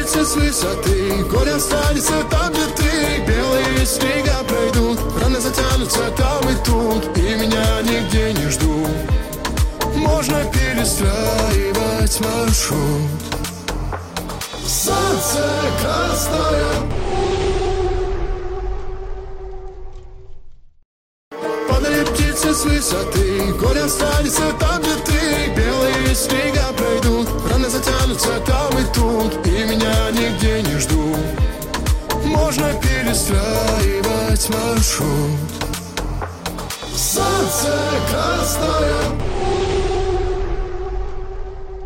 птицы с высоты, горе останется там, где ты. Белые снега пройдут, раны затянутся там и тут, и меня нигде не ждут. Можно перестраивать маршрут. Солнце красное. Падали птицы с высоты, горе останется там, где ты. Белые снега пройдут, раны затянутся там и тут, и меня нигде не ждут. Можно перестраивать маршрут. Солнце красное.